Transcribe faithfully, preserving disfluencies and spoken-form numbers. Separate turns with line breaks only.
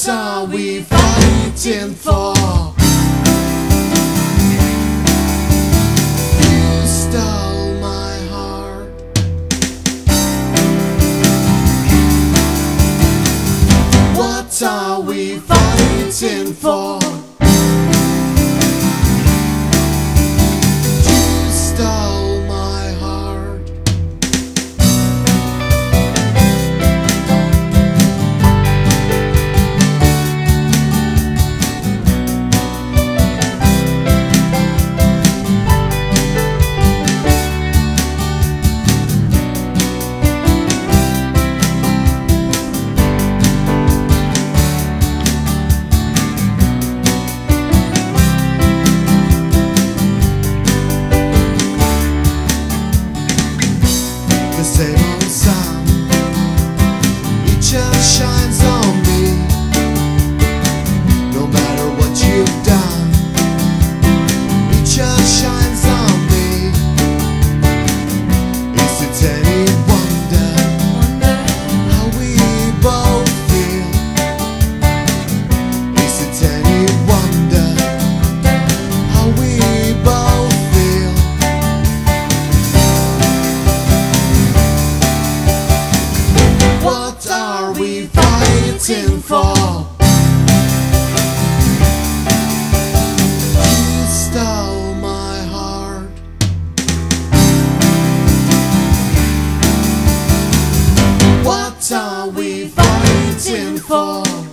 are we fighting for? You stole my heart. What are we fighting for? You stole my heart. The same old sun, it just shines on me. No matter what you've done, it just shines on me. Is it any wonder how we both feel? Is it any wonder how we both feel? What are we fighting for? You stole my heart. What are we fighting for?